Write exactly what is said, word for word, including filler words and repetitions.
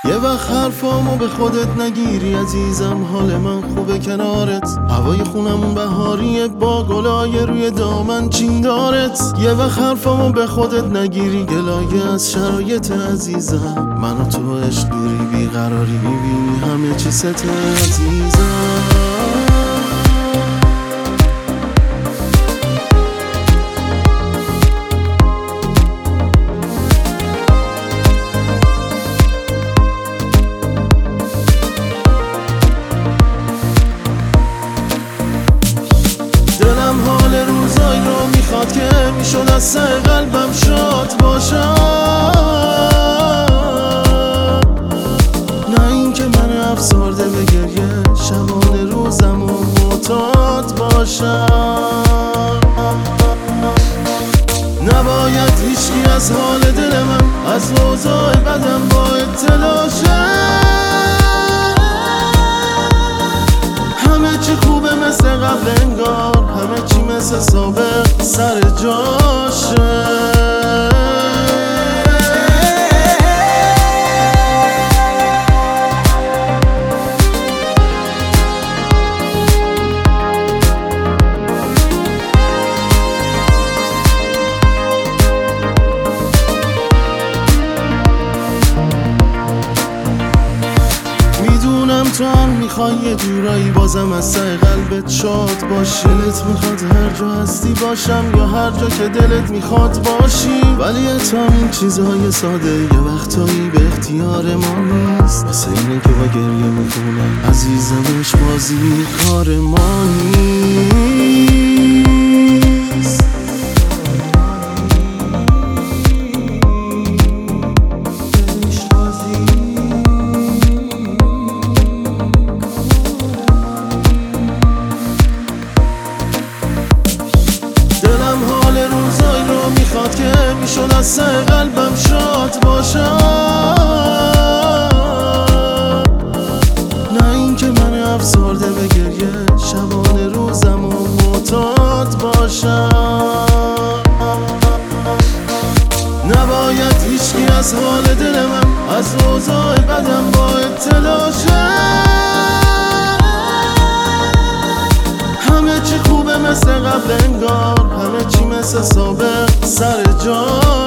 یه وقت حرفامو به خودت نگیری عزیزم، حال من خوبه کنارت. هوای خونمون بهاریه با گلای روی دامن چیندارت. یه وقت حرفامو به خودت نگیری گلایه از شرایط عزیزم. من و تو عشق دوری بیقراری میبینی همه چی ست عزیزم. حال روزای رو میخواد که میشد از سر قلبم شاد باشم، نه این که من افسرده به گریه شبان روزم و معتاد باشم. نباید هیچکی از حال دل من از اوضاع بدم با اطلاع شه. همه چی خوبه مثل قبل انگار، همه چی مثل سابق سر جاشه. میدونم تو هم میخوای یه جورایی بازم از سر قلبت شاد باشی. دلت میخواد هر جا هستی باشم یا هر جا که دلت میخواد باشی، ولی تا این چیزهای ساده یه وقتایی به اختیار ما نیست. واسه اینه که با گریه میکنم عزیزمش بازی کار ما نیست. میخواد که میشد از سر قلبم شاد باشم، نه این که من افسرده به گریه شبان روزم و معتاد باشم. نباید هیچکی از حال دل من از اوضاع بدم با اطلاع شه. همه چی خوبه مثل قبل انگار، همه چی مثل سابق سر جا.